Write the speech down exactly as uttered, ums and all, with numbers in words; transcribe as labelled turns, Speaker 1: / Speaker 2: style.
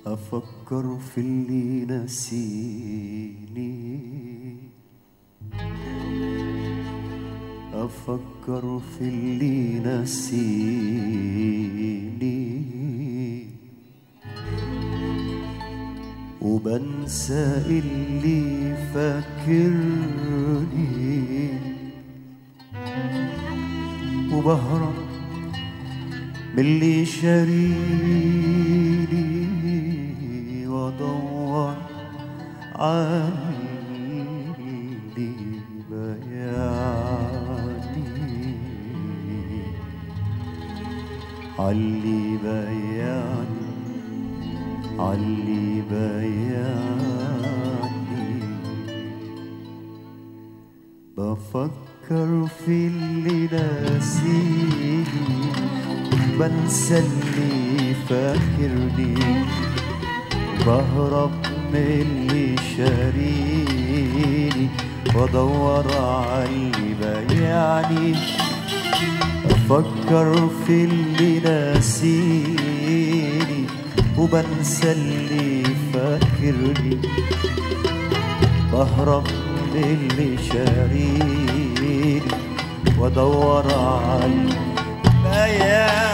Speaker 1: أفكر في اللي نسيني، أفكر في اللي نسيني، وبنسى اللي فاكرني، وبهرب من اللي شاريني، وادور عني بياني، علي بياني، علي بياني. بفكر في اللي ناسيني، بنسى اللي فاكرني، بهرب من اللي شاريني، وادور عاللي بايعني. افكر في اللي ناسيني، وبنسى اللي فاكرني، بهرب من اللي شاريني، وادور عاللي بايعني.